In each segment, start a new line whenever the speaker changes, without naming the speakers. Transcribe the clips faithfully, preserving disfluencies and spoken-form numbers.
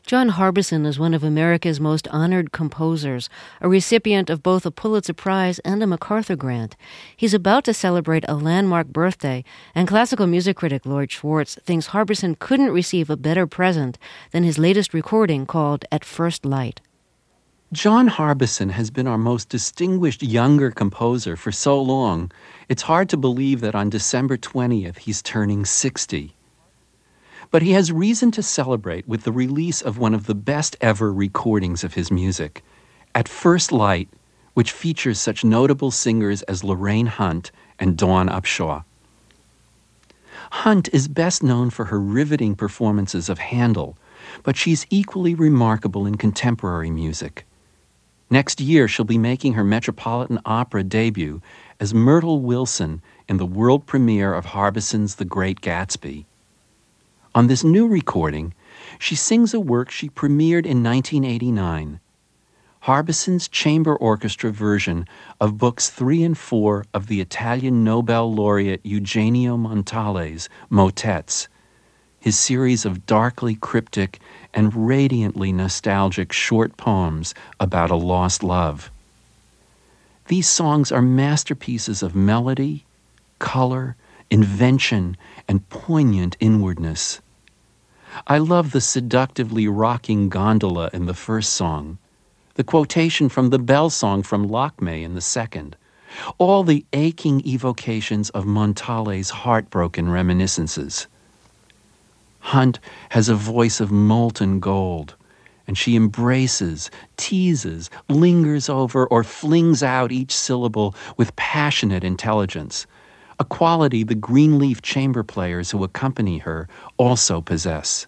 John Harbison is one of America's most honored composers, a recipient of both a Pulitzer Prize and a MacArthur Grant. He's about to celebrate a landmark birthday, and classical music critic Lloyd Schwartz thinks Harbison couldn't receive a better present than his latest recording called At First Light.
John Harbison has been our most distinguished younger composer for so long, it's hard to believe that on December twentieth he's turning sixty. But he has reason to celebrate with the release of one of the best ever recordings of his music, At First Light, which features such notable singers as Lorraine Hunt and Dawn Upshaw. Hunt is best known for her riveting performances of Handel, but she's equally remarkable in contemporary music. Next year, she'll be making her Metropolitan Opera debut as Myrtle Wilson in the world premiere of Harbison's The Great Gatsby. On this new recording, she sings a work she premiered in nineteen eighty-nine, Harbison's chamber orchestra version of Books three and four of the Italian Nobel laureate Eugenio Montale's Motets, his series of darkly cryptic and radiantly nostalgic short poems about a lost love. These songs are masterpieces of melody, color, invention, and poignant inwardness. I love the seductively rocking gondola in the first song, the quotation from the bell song from Lakme in the second, all the aching evocations of Montale's heartbroken reminiscences. Hunt has a voice of molten gold, and she embraces, teases, lingers over, or flings out each syllable with passionate intelligence, a quality the Greenleaf chamber players who accompany her also possess.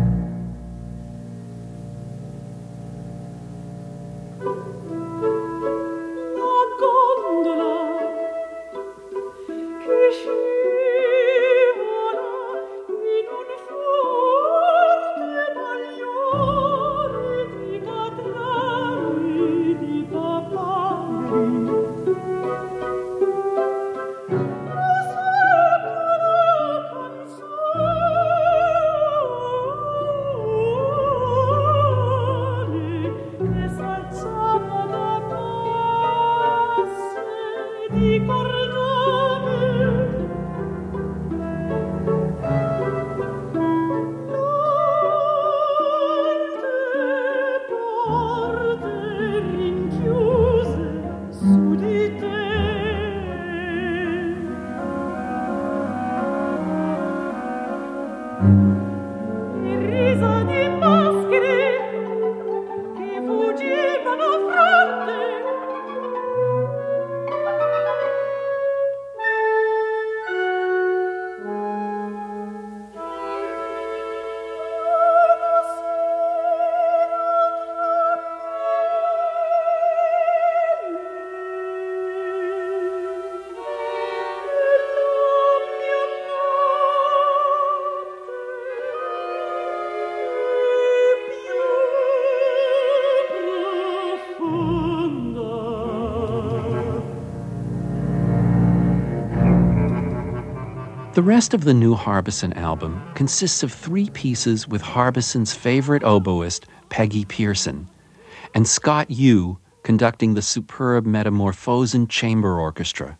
The rest of the new Harbison album consists of three pieces with Harbison's favorite oboist, Peggy Pearson, and Scott Yu conducting the superb Metamorphosen Chamber Orchestra.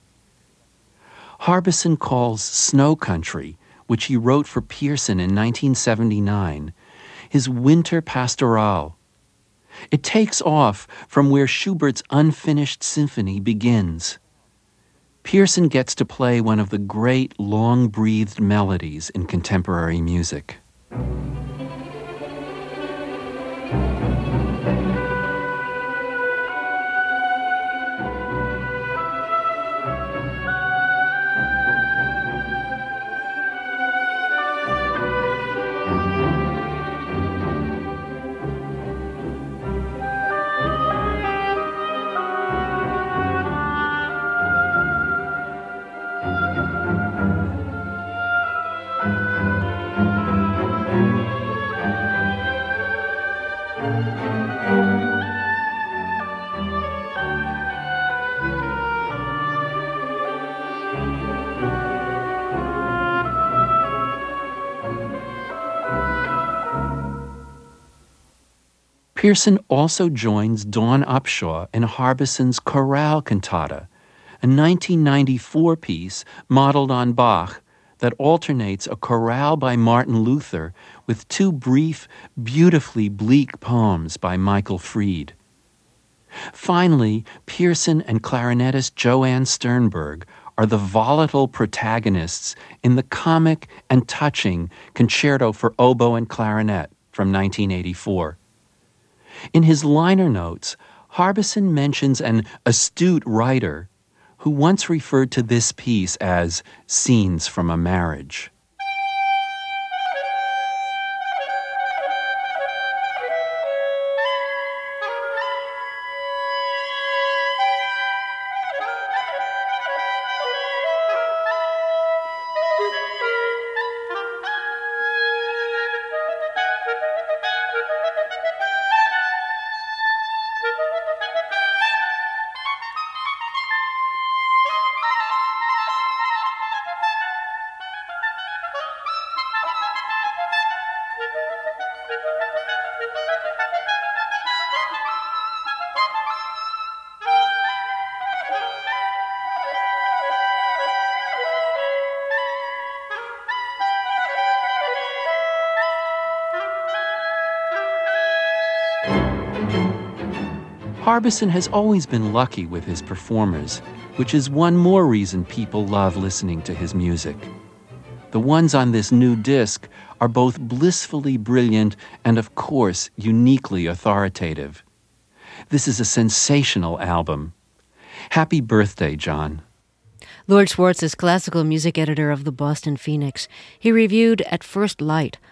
Harbison calls Snow Country, which he wrote for Pearson in nineteen seventy-nine, his winter pastoral. It takes off from where Schubert's unfinished symphony begins. Pearson gets to play one of the great long-breathed melodies in contemporary music. Pearson also joins Dawn Upshaw in Harbison's Chorale Cantata, a nineteen ninety-four piece modeled on Bach that alternates a chorale by Martin Luther with two brief, beautifully bleak poems by Michael Fried. Finally, Pearson and clarinetist Joanne Sternberg are the volatile protagonists in the comic and touching Concerto for Oboe and Clarinet from nineteen eighty-four. In his liner notes, Harbison mentions an astute writer who once referred to this piece as scenes from a marriage. Harbison has always been lucky with his performers, which is one more reason people love listening to his music. The ones on this new disc are both blissfully brilliant and, of course, uniquely authoritative. This is a sensational album. Happy birthday, John.
Lord Schwartz is classical music editor of the Boston Phoenix. He reviewed At First Light,